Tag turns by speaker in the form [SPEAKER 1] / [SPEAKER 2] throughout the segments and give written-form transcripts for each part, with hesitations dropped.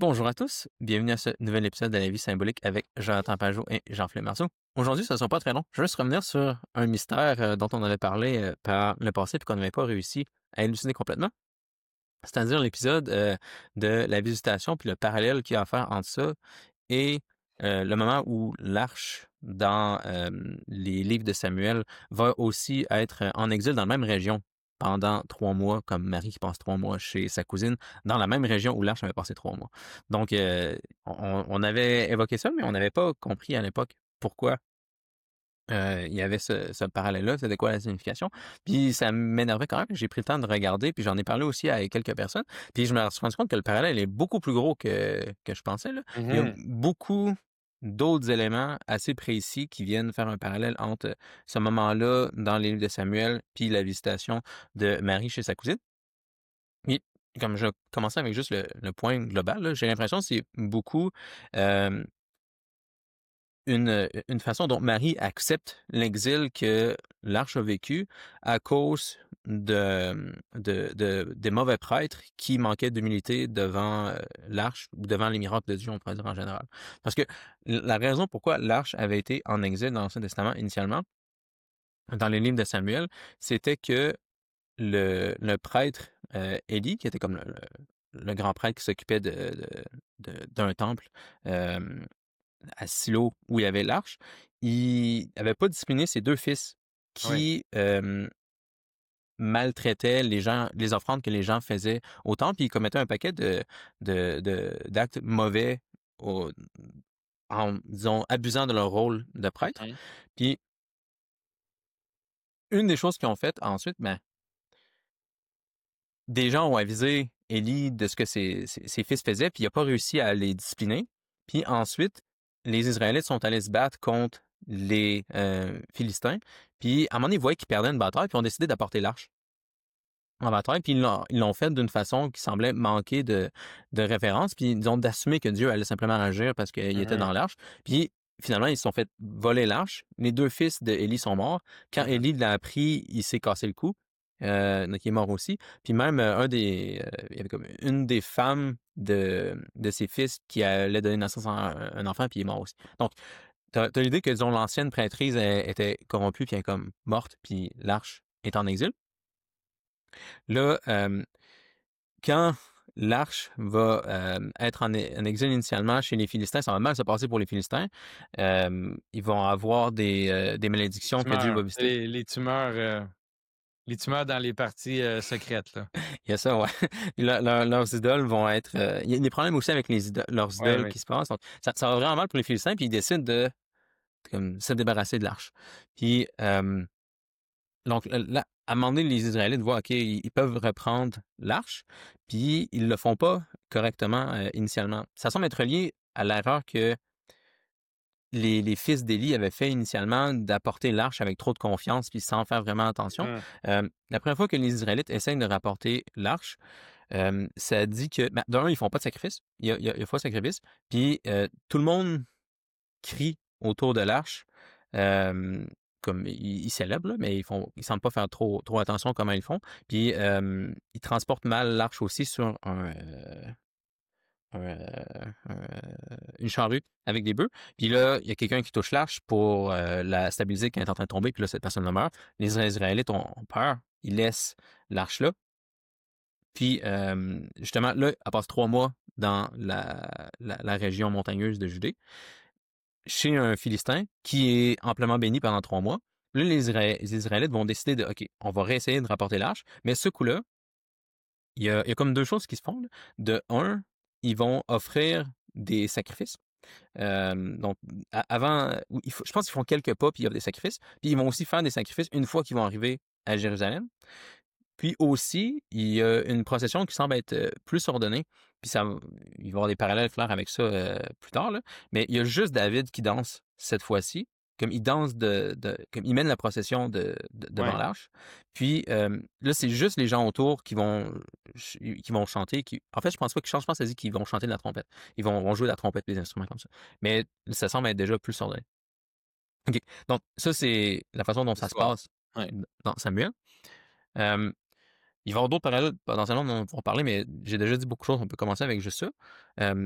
[SPEAKER 1] Bonjour à tous, bienvenue à ce nouvel épisode de la vie symbolique avec Jonathan Pajot et Jean-Philippe Marceau. Aujourd'hui, ce ne sera pas très long. Je vais juste revenir sur un mystère dont on avait parlé par le passé et qu'on n'avait pas réussi à élucider complètement. C'est-à-dire l'épisode de la visitation puis le parallèle qu'il y a à faire entre ça et le moment où l'Arche dans les livres de Samuel va aussi être en exil dans la même région pendant 3 mois, comme Marie qui passe 3 mois chez sa cousine, dans la même région où l'Arche avait passé 3 mois. Donc, on avait évoqué ça, mais on n'avait pas compris à l'époque pourquoi il y avait ce parallèle-là, c'était quoi la signification. Puis ça m'énervait quand même, j'ai pris le temps de regarder, puis j'en ai parlé aussi à quelques personnes, puis je me suis rendu compte que le parallèle est beaucoup plus gros que je pensais, là. Il y a
[SPEAKER 2] Mhm.
[SPEAKER 1] beaucoup d'autres éléments assez précis qui viennent faire un parallèle entre ce moment-là dans les livres de Samuel, puis la visitation de Marie chez sa cousine. Et comme je commençais avec juste le point global, là, j'ai l'impression que c'est beaucoup euh, une façon dont Marie accepte l'exil que l'Arche a vécu à cause des mauvais prêtres qui manquaient d'humilité devant l'Arche ou devant les miracles de Dieu, on pourrait dire en général. Parce que la raison pourquoi l'Arche avait été en exil dans l'Ancien Testament initialement, dans les livres de Samuel, c'était que le prêtre Élie, qui était comme le grand prêtre qui s'occupait d'un temple, euh, à Silo où il y avait l'arche, il n'avait pas discipliné ses deux fils
[SPEAKER 2] Oui.
[SPEAKER 1] qui maltraitaient les gens, les offrandes que les gens faisaient au temple, puis ils commettaient un paquet d'actes mauvais en, disons, abusant de leur rôle de prêtre.
[SPEAKER 2] Mhm.
[SPEAKER 1] Puis une des choses qu'ils ont faites ensuite, ben, des gens ont avisé Élie de ce que ses fils faisaient, puis il n'a pas réussi à les discipliner. Puis ensuite, les Israélites sont allés se battre contre les Philistins. Puis à un moment donné, ils voyaient qu'ils perdaient une bataille, puis ont décidé d'apporter l'arche en bataille. Puis ils l'ont fait d'une façon qui semblait manquer de référence. Puis ils ont d'assumer que Dieu allait simplement agir parce qu'il était
[SPEAKER 2] Mhm.
[SPEAKER 1] dans l'arche. Puis finalement, ils se sont fait voler l'arche. Les deux fils d'Élie sont morts. Quand
[SPEAKER 2] Mhm.
[SPEAKER 1] Élie l'a appris, il s'est cassé le cou. Donc il est mort aussi. Puis même il y avait comme une des femmes de ses fils qui allait donner naissance à un enfant, puis il est mort aussi. Donc, t'as l'idée que, disons, l'ancienne prêtrise était corrompue, puis elle est comme morte, puis l'arche est en exil. Là, quand l'arche va être en exil initialement chez les Philistins, ça va mal se passer pour les Philistins. Ils vont avoir des malédictions que Dieu va
[SPEAKER 2] Tumeurs.
[SPEAKER 1] visiter.
[SPEAKER 2] Les tumeurs dans les parties secrètes, là.
[SPEAKER 1] Il y a ça, ouais. Puis leurs idoles vont être... il y a des problèmes aussi avec leurs
[SPEAKER 2] Oui,
[SPEAKER 1] idoles
[SPEAKER 2] oui.
[SPEAKER 1] qui se passent. Donc, ça va vraiment mal pour les Philistins, puis ils décident de comme, se débarrasser de l'arche. Puis, donc, là, à un moment donné, les Israélites voient, OK, ils peuvent reprendre l'arche, puis ils le font pas correctement initialement. Ça semble être lié à l'erreur que les fils d'Élie avaient fait initialement d'apporter l'arche avec trop de confiance puis sans faire vraiment attention.
[SPEAKER 2] Mhm.
[SPEAKER 1] La première fois que les Israélites essayent de rapporter l'arche, ça dit que, ben, d'un, ils font pas de sacrifice. Il y a pas de sacrifice. Puis tout le monde crie autour de l'arche. euh, Comme ils célèbrent, là, mais ils semblent pas faire trop attention à comment ils font. Puis ils transportent mal l'arche aussi sur une charrue avec des bœufs. Puis là, il y a quelqu'un qui touche l'arche pour la stabiliser quand elle est en train de tomber. Puis là, cette personne meurt. Les Israélites ont peur. Ils laissent l'arche là. Puis, justement, là, elle passe 3 mois dans la région montagneuse de Judée, chez un Philistin qui est amplement béni pendant 3 mois. Là, les Israélites vont décider de, OK, on va réessayer de rapporter l'arche, mais ce coup-là, il y a comme deux choses qui se font, là. De un, ils vont offrir des sacrifices. Donc, avant, je pense qu'ils font quelques pas, puis ils offrent des sacrifices. Puis ils vont aussi faire des sacrifices une fois qu'ils vont arriver à Jérusalem. Puis aussi, il y a une procession qui semble être plus ordonnée. Puis il va y avoir des parallèles clairs avec ça plus tard, là. Mais il y a juste David qui danse cette fois-ci. Comme il danse comme il mène la procession devant
[SPEAKER 2] Oui.
[SPEAKER 1] l'arche. Puis là, c'est juste les gens autour qui vont chanter. En fait, je pense pas qu'ils chantent, je pense que ça dit qu'ils vont chanter de la trompette. Ils vont jouer de la trompette, des instruments comme ça. Mais ça semble être déjà plus ordonné. OK. Donc, ça, c'est la façon dont ça se
[SPEAKER 2] L'histoire.
[SPEAKER 1] passe
[SPEAKER 2] Oui.
[SPEAKER 1] dans Samuel. Euh, Il va y avoir d'autres parallèles potentiellement dont on va parler, mais j'ai déjà dit beaucoup de choses. On peut commencer avec juste ça. Euh,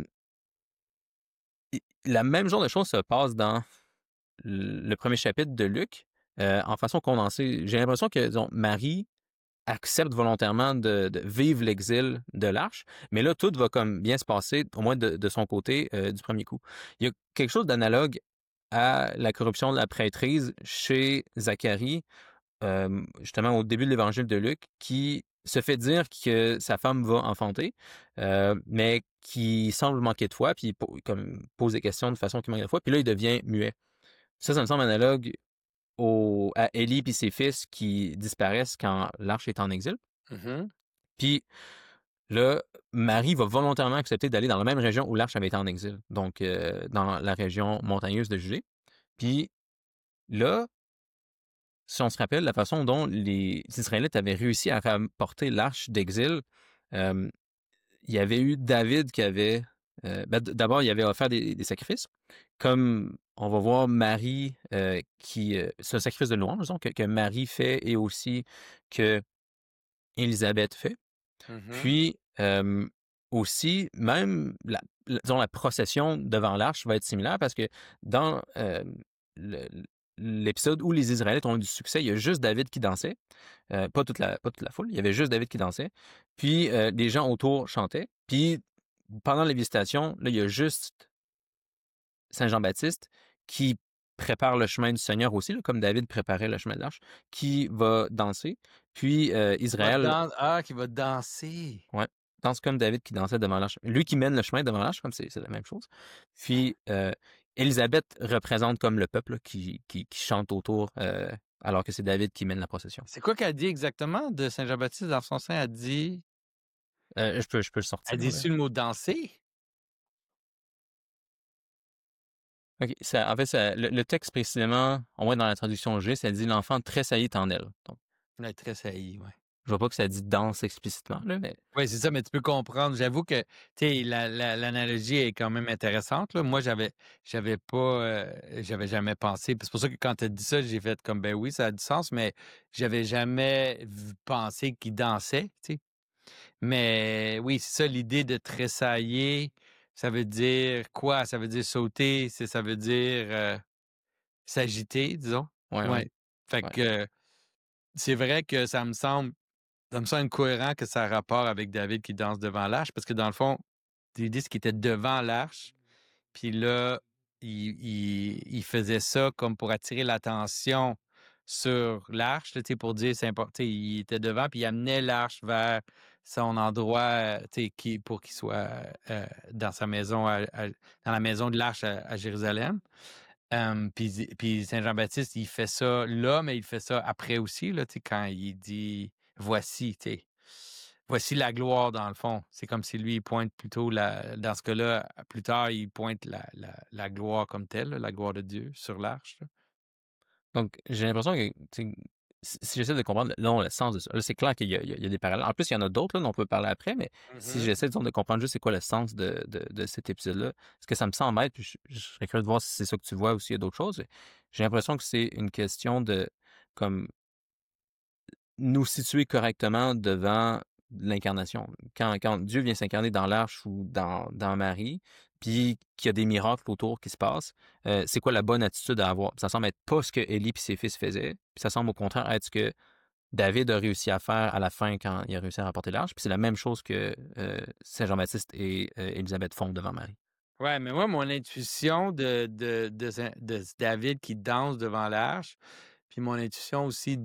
[SPEAKER 1] la même genre de choses se passe dans le premier chapitre de Luc, en façon condensée. J'ai l'impression que, disons, Marie accepte volontairement de vivre l'exil de l'Arche, mais là, tout va comme bien se passer, au moins de son côté, du premier coup. Il y a quelque chose d'analogue à la corruption de la prêtrise chez Zacharie, justement au début de l'évangile de Luc, qui se fait dire que sa femme va enfanter, mais qui semble manquer de foi, puis comme pose des questions de façon qui manque de foi, puis là, il devient muet. Ça me semble analogue à Élie et ses fils qui disparaissent quand l'Arche est en exil.
[SPEAKER 2] Mhm.
[SPEAKER 1] Puis là, Marie va volontairement accepter d'aller dans la même région où l'Arche avait été en exil, donc dans la région montagneuse de Judée. Puis là, si on se rappelle la façon dont les Israélites avaient réussi à rapporter l'Arche d'exil, euh, il y avait eu David qui avait... d'abord, il avait offert des sacrifices, comme on va voir Marie c'est un sacrifice de louange, disons, que Marie fait et aussi que Élisabeth fait.
[SPEAKER 2] Mhm.
[SPEAKER 1] Puis, aussi, même disons, la procession devant l'arche va être similaire parce que dans le- l'épisode où les Israélites ont eu du succès, il y a juste David qui dansait, pas toute la foule, il y avait juste David qui dansait. Puis, les gens autour chantaient. Puis, pendant les visitations, là, il y a juste Saint Jean-Baptiste qui prépare le chemin du Seigneur aussi, là, comme David préparait le chemin de l'arche, qui va danser. Puis, Israël.
[SPEAKER 2] Qui va danser.
[SPEAKER 1] Ouais. Danse comme David qui dansait devant l'arche. Lui qui mène le chemin devant l'arche, comme c'est la même chose. Puis Élisabeth représente comme le peuple là, qui chante autour, alors que c'est David qui mène la procession.
[SPEAKER 2] C'est quoi qu'elle dit exactement de Saint Jean-Baptiste dans son sein?
[SPEAKER 1] Je peux le
[SPEAKER 2] Elle
[SPEAKER 1] sortir, là.
[SPEAKER 2] dit-tu le mot danser?
[SPEAKER 1] OK. En fait, le texte précisément, au moins dans la traduction que j'ai, ça dit l'enfant tressaillit en elle. Donc,
[SPEAKER 2] Elle est très saillie, ouais.
[SPEAKER 1] je vois pas que ça dit danse explicitement, là, mais
[SPEAKER 2] Oui, c'est ça, mais tu peux comprendre. J'avoue que, tu sais, l'analogie est quand même intéressante, là. Moi, j'avais pas, j'avais jamais pensé. Puis c'est pour ça que quand tu as dit ça, j'ai fait comme, ben oui, ça a du sens, mais j'avais jamais pensé qu'il dansait, tu sais. Mais oui, c'est ça, l'idée de tressailler, ça veut dire quoi? Ça veut dire sauter, ça veut dire s'agiter, disons.
[SPEAKER 1] ouais, ouais,
[SPEAKER 2] Ouais. Fait
[SPEAKER 1] ouais.
[SPEAKER 2] que c'est vrai que ça me semble cohérent que ça a rapport avec David qui danse devant l'arche, parce que dans le fond, l'idée, c'est qu'il était devant l'arche, puis là, il faisait ça comme pour attirer l'attention sur l'arche, là, tu sais, pour dire c'est important. Tu sais, il était devant, puis il amenait l'arche vers son endroit, tu sais, pour qu'il soit dans sa maison, dans la maison de l'arche à Jérusalem. Puis Saint Jean-Baptiste, il fait ça là, mais il fait ça après aussi, là, tu sais, quand il dit voici, tu sais. Voici la gloire dans le fond. C'est comme si lui, il pointe plutôt dans ce cas-là, plus tard, il pointe la gloire comme telle, là, la gloire de Dieu sur l'arche, là.
[SPEAKER 1] Donc, j'ai l'impression que tu sais, si j'essaie de comprendre non, le sens de ça, là, c'est clair qu'il y a des parallèles. En plus, il y en a d'autres là, dont on peut parler après, mais si
[SPEAKER 2] Mhm.
[SPEAKER 1] j'essaie disons, de comprendre juste c'est quoi le sens de cet épisode-là, ce que ça me semble être, puis je serais curieux de voir si c'est ça que tu vois ou s'il y a d'autres choses. J'ai l'impression que c'est une question de comme nous situer correctement devant l'incarnation. Quand Dieu vient s'incarner dans l'Arche ou dans Marie, puis qu'il y a des miracles autour qui se passent, c'est quoi la bonne attitude à avoir? Ça semble être pas ce que Élie et ses fils faisaient, puis ça semble au contraire être ce que David a réussi à faire à la fin quand il a réussi à rapporter l'Arche, puis c'est la même chose que Saint Jean-Baptiste et Élisabeth font devant Marie.
[SPEAKER 2] Ouais, mais moi, mon intuition de David qui danse devant l'arche, puis mon intuition aussi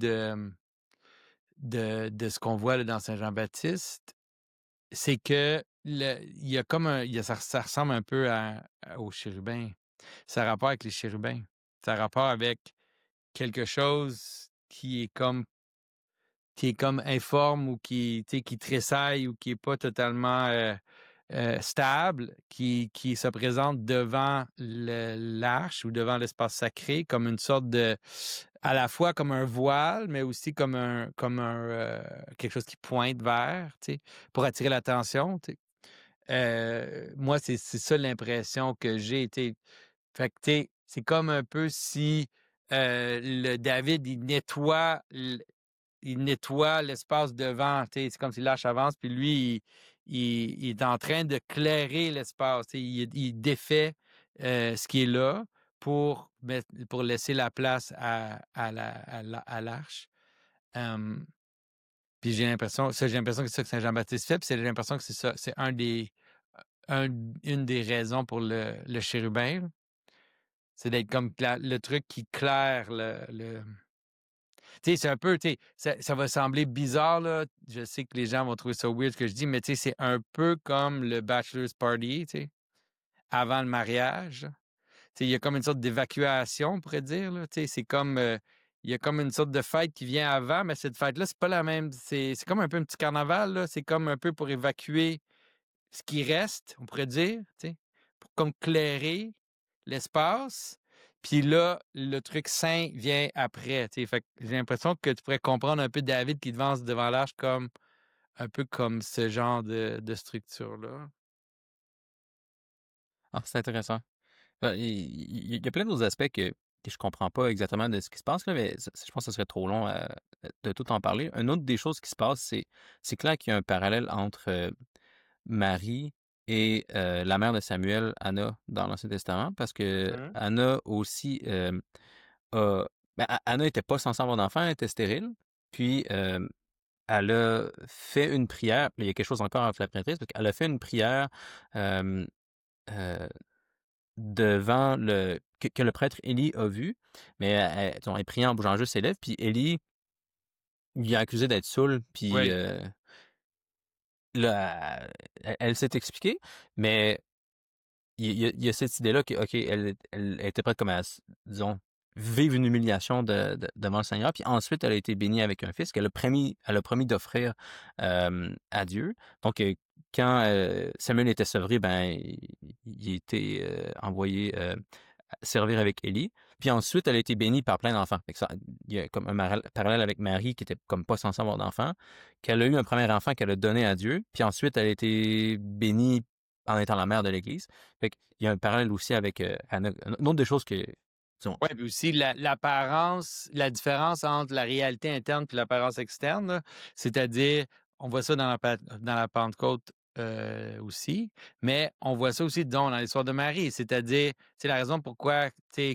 [SPEAKER 2] de ce qu'on voit là, dans Saint Jean-Baptiste, c'est que il y a comme ça ressemble un peu aux chérubins. Ça a rapport avec les chérubins. Ça a rapport avec quelque chose qui est comme informe ou qui, tu sais, qui tressaille ou qui est pas totalement stable, qui se présente devant l'arche ou devant l'espace sacré comme une sorte à la fois comme un voile, mais aussi comme quelque chose qui pointe vers, tu sais, pour attirer l'attention, tu sais. Moi, c'est ça l'impression que j'ai été. Fait que, tu sais, c'est comme un peu si le David, il nettoie il nettoie l'espace devant, tu sais, c'est comme si l'arche avance, puis lui, il est en train de clairer l'espace, tu sais, il défait ce qui est là pour laisser la place à l'arche. Hum, Puis j'ai l'impression que c'est ça que Saint Jean-Baptiste fait, puis j'ai l'impression que c'est ça, c'est une des raisons pour le chérubin, là. C'est d'être comme le truc qui claire tu sais, c'est un peu, tu sais, ça va sembler bizarre, là. Je sais que les gens vont trouver ça weird ce que je dis, mais tu sais, c'est un peu comme le bachelor's party, tu sais, avant le mariage. Tu sais, il y a comme une sorte d'évacuation, on pourrait dire, là. Tu sais, c'est comme, il y a comme une sorte de fête qui vient avant, mais cette fête-là, c'est pas la même. C'est comme un peu un petit carnaval, là. C'est comme un peu pour évacuer ce qui reste, on pourrait dire, tu sais, pour comme clairer l'espace. Puis là, le truc sain vient après, tu sais. Fait que j'ai l'impression que tu pourrais comprendre un peu David qui devance devant l'arche comme un peu comme ce genre de structure-là.
[SPEAKER 1] Ah, c'est intéressant. Il y a plein d'autres aspects que je comprends pas exactement de ce qui se passe, là, mais je pense que ce serait trop long de tout en parler. Une autre des choses qui se passe, c'est clair qu'il y a un parallèle entre Marie et la mère de Samuel, Anna, dans l'Ancien Testament, parce que
[SPEAKER 2] Mmh.
[SPEAKER 1] Anna aussi a... Ben, Anna n'était pas censée avoir d'enfant, elle était stérile. Puis elle a fait une prière. Il y a quelque chose encore avec la prêtresse, parce qu'elle a fait une prière euh, euh, devant que le prêtre Élie a vu, mais elle priait en bougeant juste ses lèvres, puis Élie lui a accusé d'être saoul, puis
[SPEAKER 2] Oui.
[SPEAKER 1] là, elle s'est expliquée, mais il y a cette idée-là que, OK, elle était prête comme à, disons, vivre une humiliation devant le Seigneur, puis ensuite, elle a été bénie avec un fils qu'elle a promis d'offrir à Dieu. Donc, quand Samuel était sevré, ben, il a été envoyé servir avec Élie. Puis ensuite, elle a été bénie par plein d'enfants. Fait que il y a comme un parallèle avec Marie qui était comme pas censée avoir d'enfant, qu'elle a eu un premier enfant qu'elle a donné à Dieu, puis ensuite elle a été bénie en étant la mère de l'Église. Fait qu'il y a un parallèle aussi avec Anna. Une autre des choses que, disons,
[SPEAKER 2] Ouais, puis aussi l'apparence, la différence entre la réalité interne puis l'apparence externe, là. C'est-à-dire, on voit ça dans la Pentecôte aussi, mais on voit ça aussi dans l'histoire de Marie. C'est-à-dire, c'est la raison pourquoi,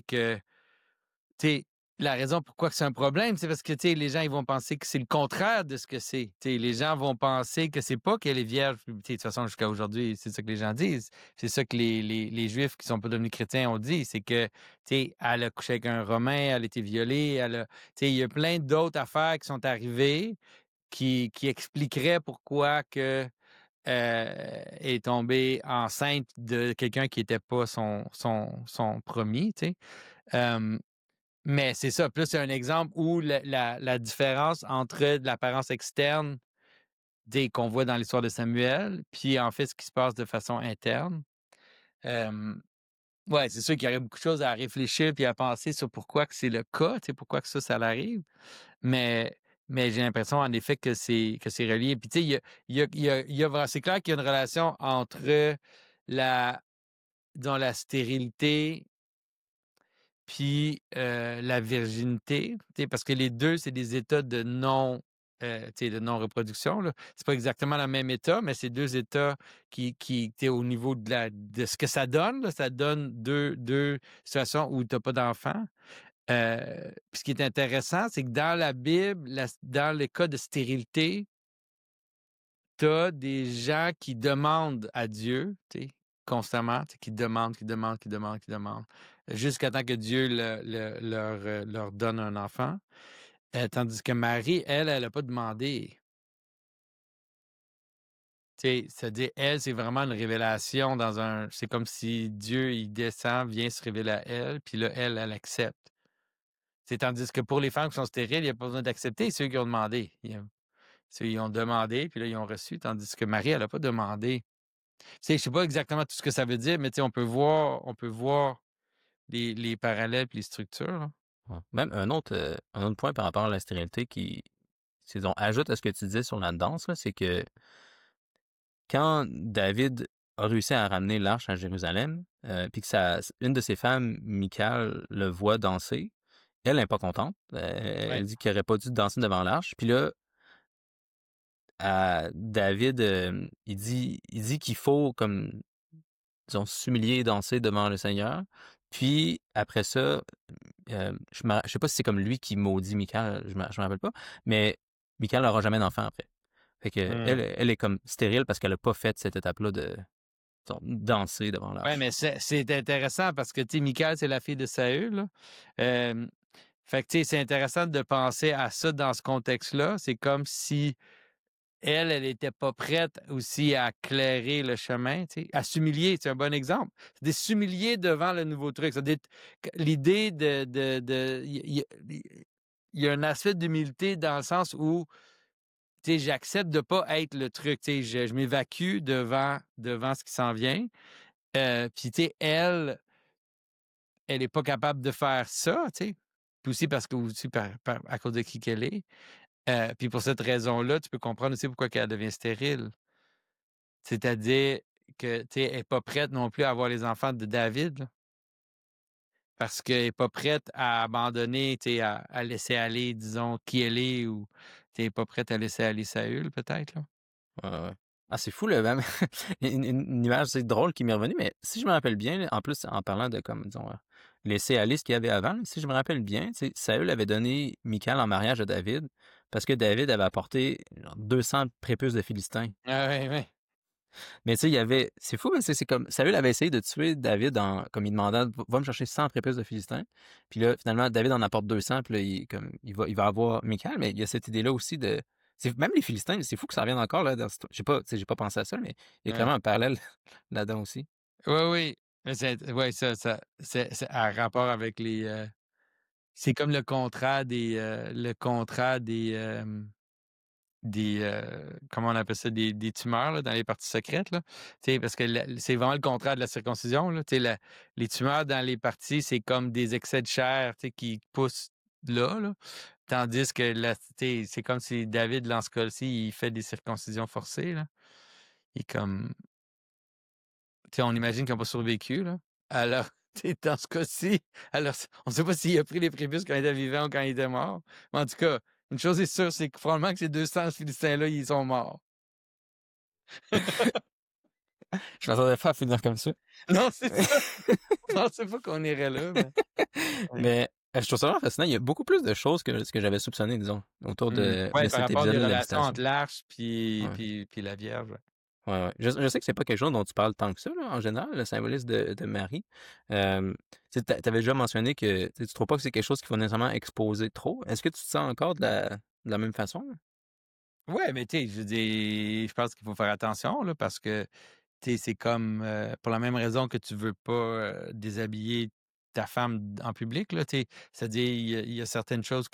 [SPEAKER 2] tu sais, la raison pourquoi que c'est un problème, c'est parce que, tu sais, les gens, ils vont penser que c'est le contraire de ce que c'est. Tu sais, les gens vont penser que c'est pas qu'elle est vierge. Puis, tu sais, de toute façon, jusqu'à aujourd'hui, c'est ça que les gens disent. C'est ça que les Juifs qui sont pas devenus chrétiens ont dit. C'est que, tu sais, elle a couché avec un Romain, elle a été violée, tu sais, il y a plein d'autres affaires qui sont arrivées qui expliqueraient pourquoi que est tombée enceinte de quelqu'un qui n'était pas son promis, tu sais. Euh, mais c'est ça. Plus c'est un exemple où la différence entre l'apparence externe qu'on voit dans l'histoire de Samuel, puis en fait ce qui se passe de façon interne. Euh, ouais, c'est sûr qu'il y aurait beaucoup de choses à réfléchir puis à penser sur pourquoi que c'est le cas, tu sais, pourquoi que ça l'arrive. Mais, mais j'ai l'impression en effet que c'est relié. Puis tu sais, c'est clair qu'il y a une relation entre la, disons, la stérilité puis la virginité, tu sais, parce que les 2 c'est des états de tu sais, de non-reproduction, là. C'est pas exactement le même état, mais c'est 2 états qui tu sais, au niveau de ce que ça donne, là, ça donne deux situations où tu as pas d'enfant. Puis ce qui est intéressant, c'est que dans la Bible, dans le cas de stérilité, tu as des gens qui demandent à Dieu, tu sais, constamment, tu sais, qui demandent, jusqu'à temps que Dieu leur donne un enfant. Tandis que Marie, elle n'a pas demandé. Tu sais, c'est-à-dire, elle, c'est vraiment une révélation dans un. C'est comme si Dieu, il descend, vient se révéler à elle, puis là, elle accepte. C'est tandis que pour les femmes qui sont stériles, il n'y a pas besoin d'accepter, c'est eux qui ont demandé. Ils ont demandé, puis là, ils ont reçu, tandis que Marie, elle n'a pas demandé. Tu sais, je sais pas exactement tout ce que ça veut dire, mais tu sais, on peut voir les parallèles puis les structures, là.
[SPEAKER 1] ouais. Même un autre point par rapport à la stérilité disons, ajoute à ce que tu disais sur la danse, là, c'est que quand David a réussi à ramener l'arche à Jérusalem, puis que une de ses femmes, Michal, le voit danser, elle est pas contente.
[SPEAKER 2] Ouais.
[SPEAKER 1] Elle dit qu'il aurait pas dû danser devant l'arche. Puis là, David, il dit qu'il faut comme, disons, s'humilier et danser devant le Seigneur. Puis après ça, je sais pas si c'est comme lui qui maudit Michal, je me rappelle pas, mais Michal n'aura jamais d'enfant après. Fait que
[SPEAKER 2] Mmh.
[SPEAKER 1] elle est comme stérile parce qu'elle a pas fait cette étape-là de disons, danser devant
[SPEAKER 2] Ouais,
[SPEAKER 1] l'arche.
[SPEAKER 2] mais c'est intéressant parce que, tu sais, Michal, c'est la fille de Saül, là. Hem, Fait que, tu sais, c'est intéressant de penser à ça dans ce contexte-là. C'est comme si elle était pas prête aussi à clairer le chemin, tu sais, à s'humilier, c'est un bon exemple. C'est de s'humilier devant le nouveau truc. C'est d'être l'idée de il y a un aspect d'humilité dans le sens où, tu sais, j'accepte de pas être le truc, tu sais, je m'évacue devant ce qui s'en vient. Puis, tu sais, elle est pas capable de faire ça, tu sais. Puis aussi parce que aussi à cause de qui qu'elle est. Puis pour cette raison-là, tu peux comprendre aussi pourquoi qu'elle devient stérile. C'est-à-dire que, tu sais, elle est pas prête non plus à avoir les enfants de David, là, parce qu'elle est pas prête à abandonner, tu sais, à laisser aller, disons, qui elle est ou tu sais, pas prête à laisser aller Saül peut-être, là?
[SPEAKER 1] Ouais, ouais. Ah, c'est fou, là, même. Une image, c'est drôle qui m'est revenue, mais si je me rappelle bien, là, en plus, en parlant de, comme, disons, laisser aller ce qu'il y avait avant, là, si je me rappelle bien, tu sais, Saül avait donné Michal en mariage à David parce que David avait apporté genre, 200 prépuces de Philistins.
[SPEAKER 2] Ah ouais, ouais.
[SPEAKER 1] Mais tu sais, il y avait. C'est fou, mais c'est comme. Saül avait essayé de tuer David comme il demandait va me chercher 100 prépuces de Philistins. Puis là, finalement, David en apporte 200, puis là, il va avoir Michal, mais il y a cette idée-là aussi de. Même les Philistins, c'est fou que ça revienne encore là. J'ai pas, tu sais, j'ai pas pensé à ça, mais il y a
[SPEAKER 2] Ouais.
[SPEAKER 1] clairement un parallèle là-dedans aussi.
[SPEAKER 2] Oui, oui. Mais c'est ouais, ça c'est en rapport avec c'est comme le contrat des, comment on appelle ça? Des tumeurs, là, dans les parties secrètes, là. Tu sais, parce que c'est vraiment le contraire de la circoncision, là. Tu sais, les tumeurs dans les parties, c'est comme des excès de chair, tu sais, qui poussent là, là. Tandis que là, tu sais, c'est comme si David, dans ce cas-ci, il fait des circoncisions forcées, là. Il est comme tu sais, on imagine qu'ils ont pas survécu, là. Alors, tu sais, dans ce cas-ci, alors on sait pas s'il a pris les prépuces quand il était vivant ou quand il était mort. Mais en tout cas, une chose est sûre, c'est que probablement que ces 200 Philistins-là, ils sont morts.
[SPEAKER 1] Je m'attendais pas à finir comme ça.
[SPEAKER 2] Non, c'est ça. Je pensais pas qu'on irait là, mais ouais.
[SPEAKER 1] Mais je trouve ça vraiment fascinant. Il y a beaucoup plus de choses que ce que j'avais soupçonné, disons, autour
[SPEAKER 2] Mmh.
[SPEAKER 1] de
[SPEAKER 2] Ouais, par
[SPEAKER 1] cet
[SPEAKER 2] rapport des
[SPEAKER 1] épisode-là de la
[SPEAKER 2] relations
[SPEAKER 1] visitation.
[SPEAKER 2] entre l'arche puis
[SPEAKER 1] Ouais.
[SPEAKER 2] puis puis la Vierge, ouais.
[SPEAKER 1] Ouais, ouais. Je sais que c'est pas quelque chose dont tu parles tant que ça, là, en général, le symbolisme de Marie. Tu avais déjà mentionné que tu trouves pas que c'est quelque chose qu'il faut nécessairement exposer trop. Est-ce que tu te sens encore de la même façon?
[SPEAKER 2] Ouais, mais tu sais, je veux dire, je pense qu'il faut faire attention, là, parce que, tu sais, c'est comme, pour la même raison que tu veux pas, déshabiller ta femme en public, là, tu sais. C'est-à-dire, il y a certaines choses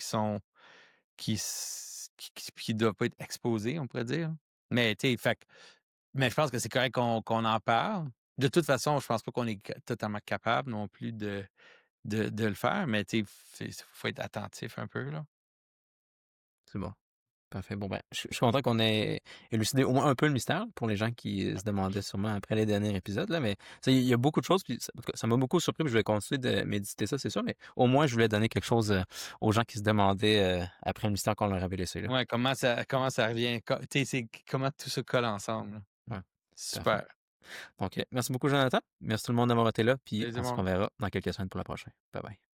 [SPEAKER 2] qui doivent pas être exposées, on pourrait dire. Mais tu sais, mais je pense que c'est correct qu'on en parle. De toute façon, je pense pas qu'on est totalement capable non plus de le faire, mais tu sais, faut être attentif un peu, là.
[SPEAKER 1] C'est bon. Parfait. Bon, ben, je suis content qu'on ait élucidé au moins un peu le mystère pour les gens qui se demandaient sûrement après les derniers épisodes, là. Mais tu sais, il y a beaucoup de choses, puis en tout cas, ça m'a beaucoup surpris, puis je vais continuer de méditer ça, c'est sûr. Mais au moins, je voulais donner quelque chose aux gens qui se demandaient après le mystère qu'on leur avait laissé, là.
[SPEAKER 2] Ouais, comment ça revient, tu sais, c'est comment tout ça colle ensemble, là.
[SPEAKER 1] Ouais, parfait.
[SPEAKER 2] Super.
[SPEAKER 1] Donc, merci beaucoup, Jonathan. Merci tout le monde d'avoir été là, puis on se
[SPEAKER 2] Plaisir.
[SPEAKER 1] reverra dans quelques semaines pour la prochaine. Bye bye.